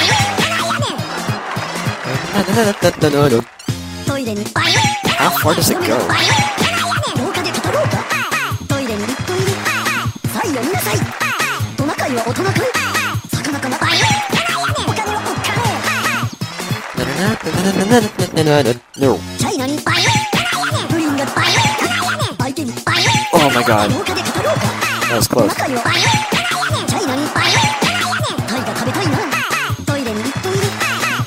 オトイレにバイオ How far does it go? 廊下で語ろうかトイレにリット入りサイを見なさいトナカイは大人かい魚かなバイオお金はお金 No. チャイナにバイオプリンがバイオ相手にバイオ Oh my god. 廊下で語ろうか That was トナ close. カイはバイオチャイナにバイオタイが食べたいなトイレにリット入り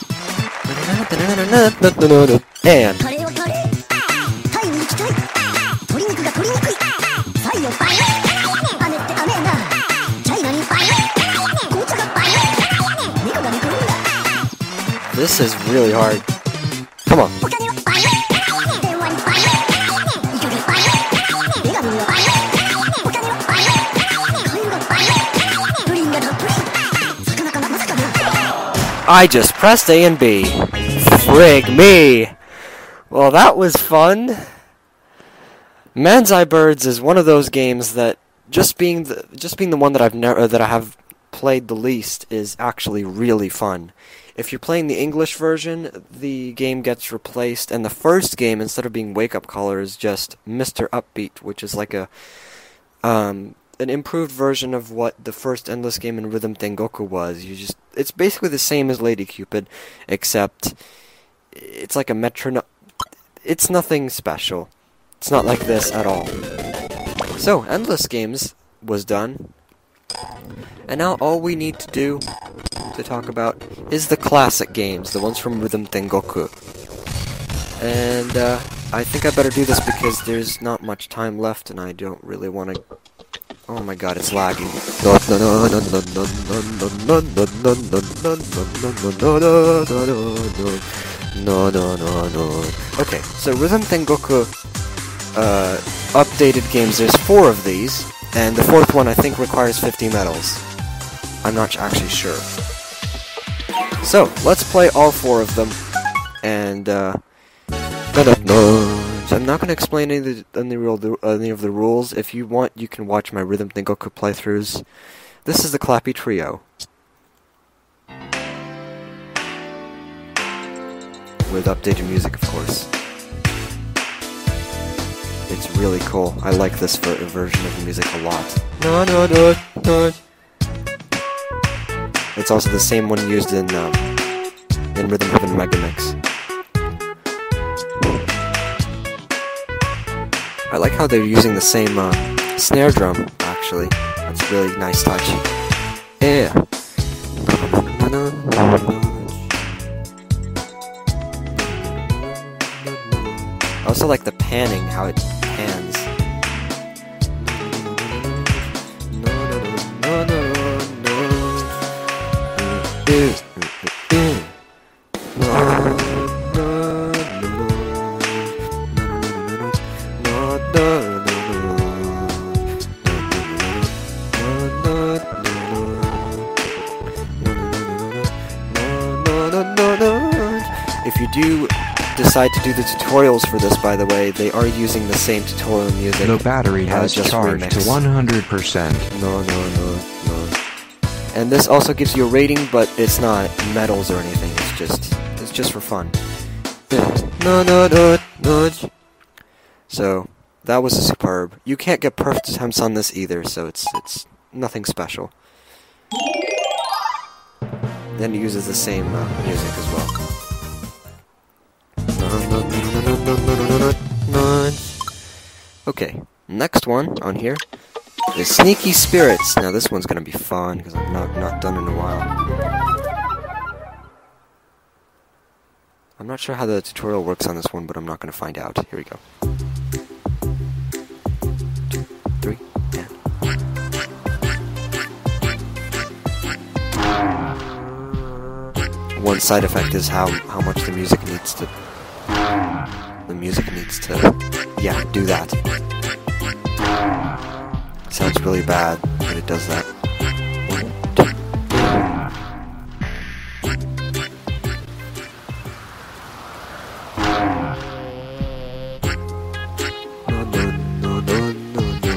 And カレーはカレータイに行きたい鶏肉が鶏肉いサイをバイオ雨って雨なチャイナにバイオ紅茶がバイオ猫が寝転んだ this is really hard. Come on. お金はバイオ電話にバイオイカがバイオメガネにはバイオお金はバイオカエルがバイオプリンがたっぷり魚かなまさかな I just pressed A and B. Frig me. Well, that was fun. Manzai Birds is one of those games that just being the just being the one that I've never that I have played the least is actually really fun. If you're playing the English version, the game gets replaced, and the first game, instead of being Wake Up Caller, is just Mister Upbeat, which is like a um, an improved version of what the first Endless game in Rhythm Tengoku was. You just it's basically the same as Lady Cupid, except it's like a metronome. It's nothing special. It's not like this at all. So, Endless Games was done. And now all we need to do to talk about is the classic games, the ones from Rhythm Tengoku. And uh, I think I better do this because there's not much time left and I don't really want to... Oh my god, it's lagging. No, no, no, no. Okay, so Rhythm Tengoku uh, updated games, there's four of these, and the fourth one I think requires fifty medals. I'm not actually sure. So, let's play all four of them, and uh, so I'm not going to explain any of, the, any, real, any of the rules. If you want, you can watch my Rhythm Tengoku playthroughs. This is the Clappy Trio. With updated music, of course. It's really cool. I like this ver version of the music a lot. No, no, no, no. It's also the same one used in um, in Rhythm Heaven Megamix. I like how they're using the same uh, snare drum. Actually, that's a really nice touch. Yeah. I also like the panning, how it pans. If you do decide to do the tutorials for this, by the way, they are using the same tutorial music. The battery uh, has just charged remixed. to one hundred percent. No, no, no, no. And this also gives you a rating, but it's not medals or anything. It's just, it's just for fun. No, no, no, no. So that was a superb. You can't get perfect attempts on this either, so it's it's nothing special. Then it uses the same uh, music as well. No, no, no, no, no, no, no, no, Okay, next one on here is Sneaky Spirits. Now this one's gonna be fun because I've not not done it in a while. I'm not sure how the tutorial works on this one, but I'm not gonna find out. Here we go. Two, three, and. One side effect is how how much the music needs to. The music needs to, yeah, do that. Sounds really bad, but it does that. One, two, no, no, no, no, no, no,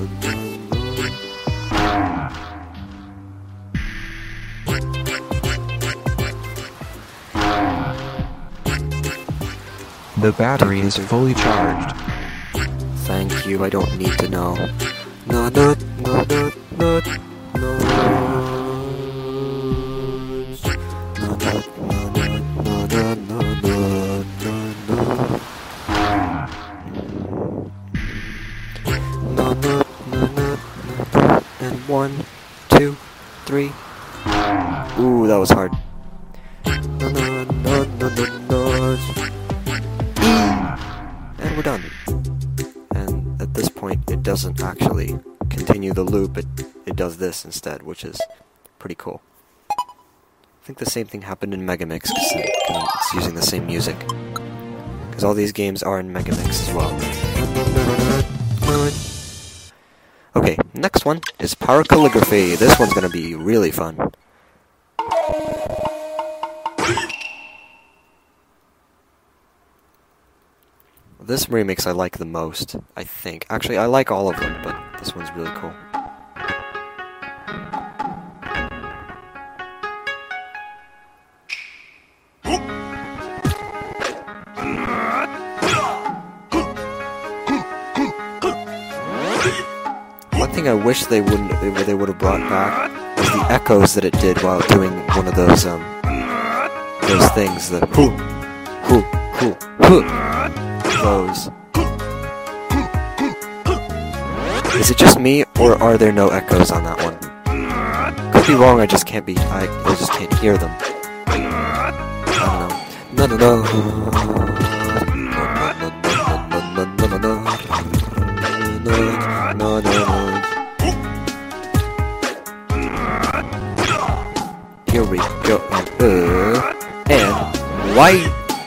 The battery is fully charged. Thank you, I don't need to know. No, no, no, no, no, no. No, no, no, no, no, no, no, no. No, no, no, no, no. And one, two, three. Ooh, that was hard. No, no, no, no, no, no. And we're done. And at this point, it doesn't actually continue the loop, it, it does this instead, which is pretty cool. I think the same thing happened in Megamix, because it's using the same music. Because all these games are in Megamix as well. Okay, next one is Power Calligraphy. This one's gonna be really fun. This remix I like the most, I think. Actually, I like all of them, but this one's really cool. One thing I wish they wouldn't, they, they would have brought back was the echoes that it did while doing one of those, um, those things, the hoo, hoo, hoo, hoo. Those. Is it just me, or are there no echoes on that one? Could be wrong. I just can't be. I, I just can't hear them. I don't know. No, no, no. No, no, no. Here we go. And uh, and white.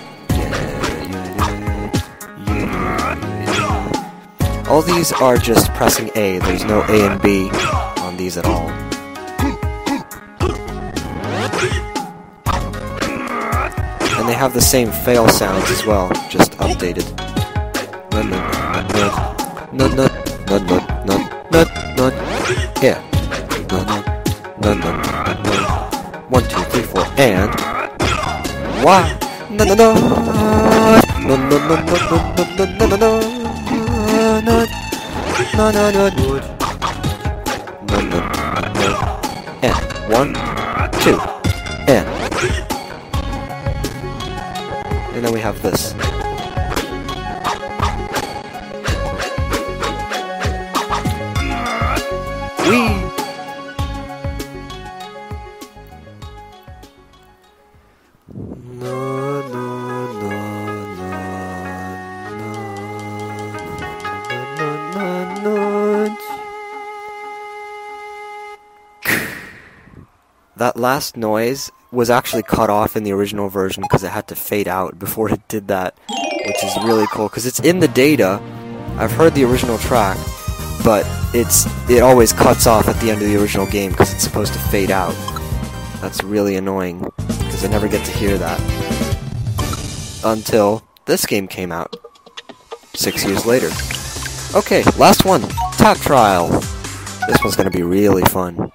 All these are just pressing A, there's no A and B on these at all. And they have the same fail sounds as well, just updated. No, no, no, no, no, no, no, no, no, yeah. No, no, no, no, no, one, two, three, four, and why? No, no, no, no, no, no, no, no, no, no, no, no. No, no, no, no, no, no, no, no, and one, two, and, and then we have this. Wee. That last noise was actually cut off in the original version because it had to fade out before it did that, which is really cool because it's in the data. I've heard the original track, but it's it always cuts off at the end of the original game because it's supposed to fade out. That's really annoying because I never get to hear that until this game came out six years later. Okay, last one, Tag Trial. This one's gonna be really fun.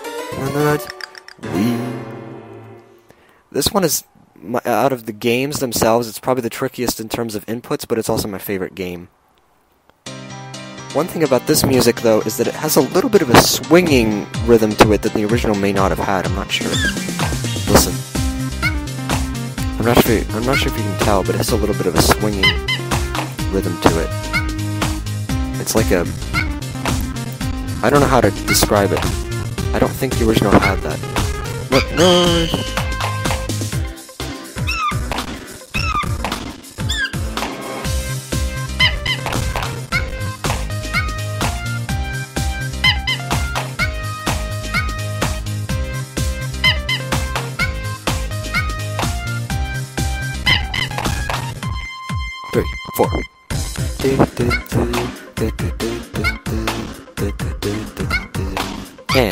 Wee. This one is, my, out of the games themselves, it's probably the trickiest in terms of inputs, but it's also my favorite game. One thing about this music, though, is that it has a little bit of a swinging rhythm to it that the original may not have had. I'm not sure. Listen. I'm not sure. I'm not sure if you can tell, but it has a little bit of a swinging rhythm to it. It's like a... I don't know how to describe it. I don't think the original had that. But no... Three, four. And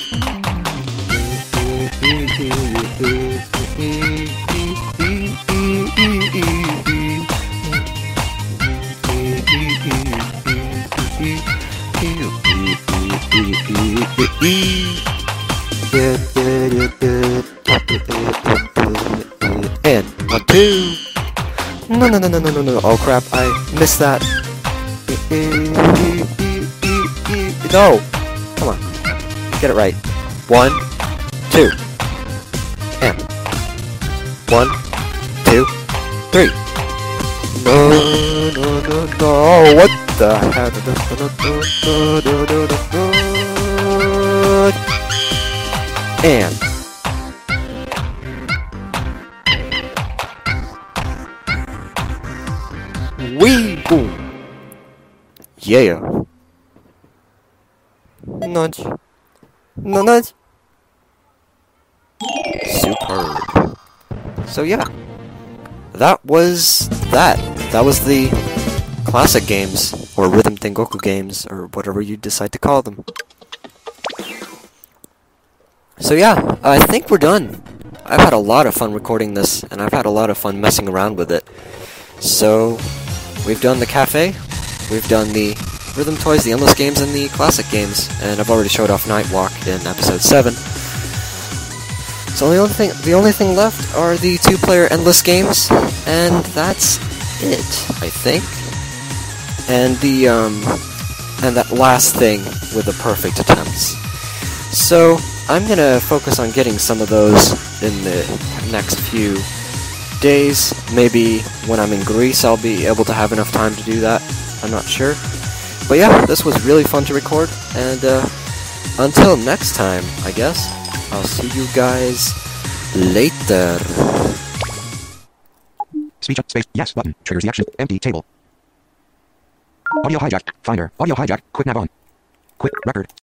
and one, two. No, no, no, no, no, no, no. Oh crap, I missed that. No! Come on. Get it right. One, two. And. One, two, three. No, no, no, no. What the heck? And. Wee boom. Yeah. Nudge. No nudge. Superb. So yeah. That was that. That was the classic games, or Rhythm Tengoku games, or whatever you decide to call them. So yeah, I think we're done. I've had a lot of fun recording this, and I've had a lot of fun messing around with it. So, we've done the cafe, we've done the Rhythm Toys, the Endless games, and the classic games, and I've already showed off Nightwalk in episode seven. So the only thing, the only thing left are the two-player Endless games, and that's it, I think. And the um, and that last thing with the perfect attempts. So I'm gonna focus on getting some of those in the next few days. Maybe when I'm in Greece I'll be able to have enough time to do that. I'm not sure. But yeah, this was really fun to record, and uh, until next time, I guess, I'll see you guys later. Speech up, space, yes button, triggers the action, empty table. Audio hijack, finder, audio hijack, quick nav on. Quick record.